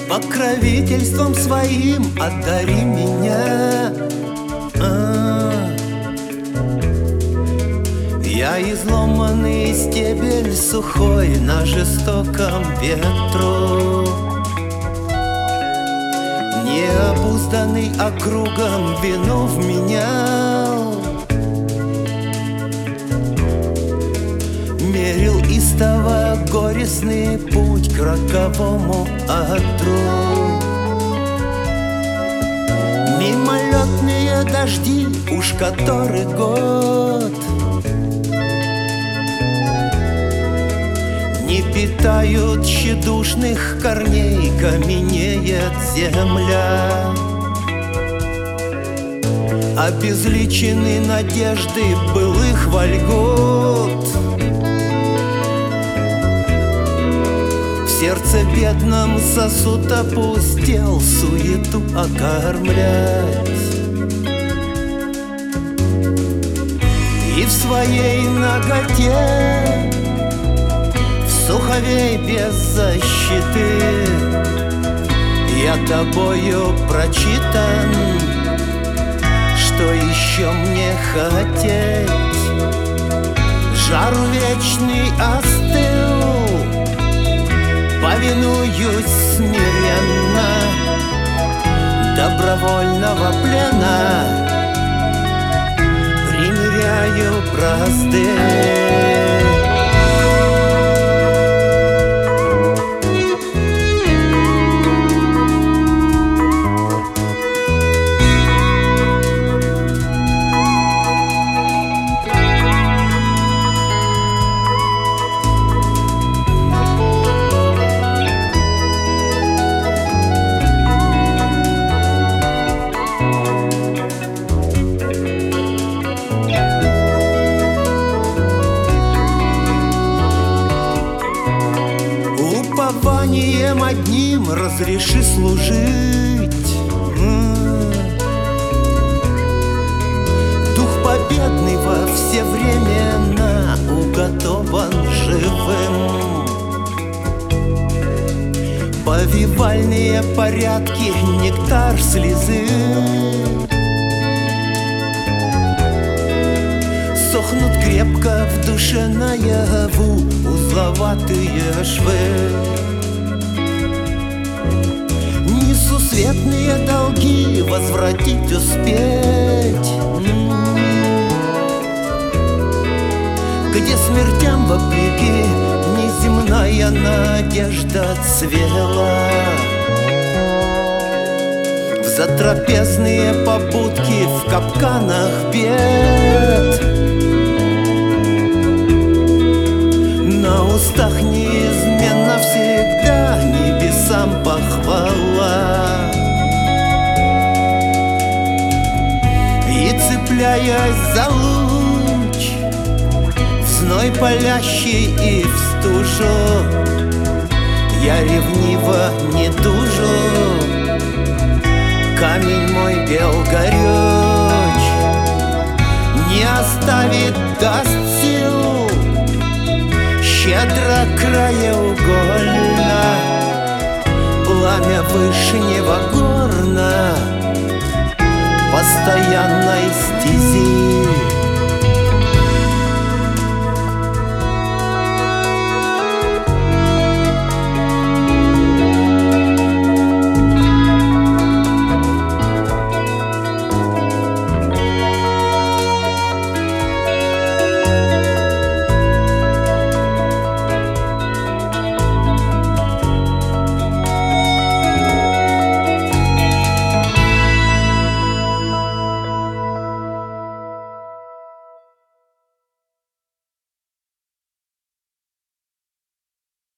покровительством своим одари меня. Я изломанный стебель сухой на жестоком ветру, необузданный округом вину вменял, мерил истово горестный путь к роковому одру. Мимолетные дожди уж который год не питают тщедушных корней, каменеет земля. Обезличены надежды былых вольгот, в сердце бедном сосуд опустел суету окормлять. И в своей наготе, суховей без защиты, я тобою прочитан. Что еще мне хотеть? Жар вечный остыл, повинуюсь смиренно добровольного плена, примиряю бразды. Упованием одним разреши служить. Дух победный во все времена уготован живым. Повивальные порядки, нектар слезы сохнут крепко в душе наяву узловатые швы. Несусветные долги возвратить успеть, где смертям вопреки неземная надежда цвела. В затрапезные побудки, в капканах бед, на устах неизменно всегда небесам похвала. И цепляясь за луч, в зной палящий и в стужу, я ревниво не тужу. Камень мой бел горюч, не оставит, даст сил, щедро краеугольно, пламя вышнего горна постоянной стези.